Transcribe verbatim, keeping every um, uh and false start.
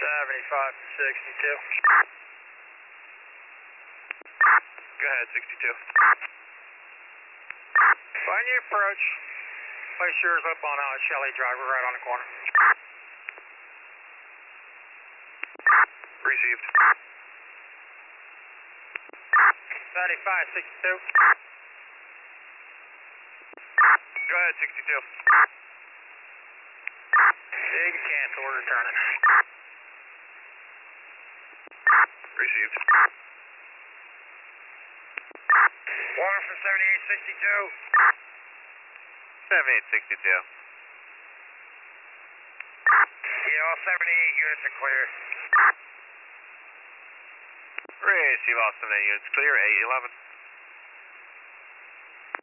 seventy-five to sixty-two. Go ahead, sixty-two. When you approach, place yours up on uh, Shelley Drive, we're right on the corner. Received. seventy-five, sixty-two. Go ahead, sixty-two. Big cancel, we're returning. Received. One for seventy-eight, sixty-two. seventy-eight, sixty-two. Yeah, all seventy-eight units are clear. Receive all seventy-eight units clear, eight eleven.